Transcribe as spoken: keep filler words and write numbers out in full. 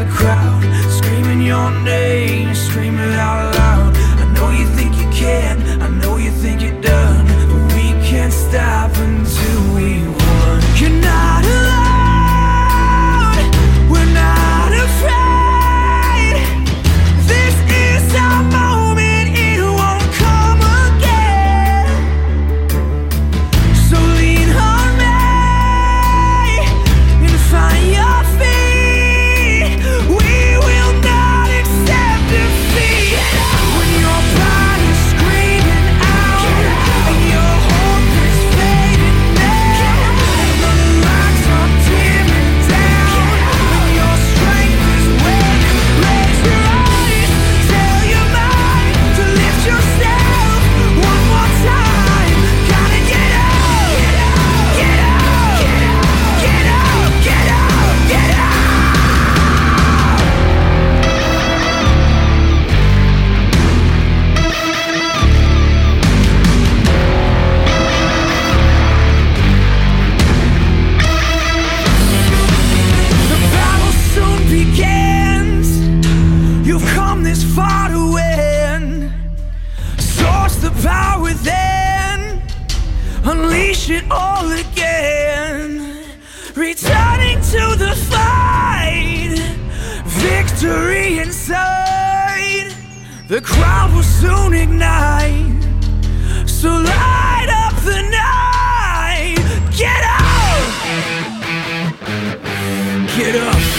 the crowd, screaming your name, scream it out loud. I know you think you can, I know you think you're done, but we can't stop until we won. You're not alone, we're not afraid. This is our moment, it won't come again. So lean on me and find your feet. We will not accept defeat. When your body's screaming out and your hope is fading now, and the lights are dimming down and your strength is waning, raise your eyes, tell your mind to lift yourself one more time. Gotta get up, get up, get up, get up, get up. The battle soon begins. You've come this far to win. Source the power within, unleash it all again. Returning to the fight, victory inside. The crowd will soon ignite, so light up the night. Get up, get up.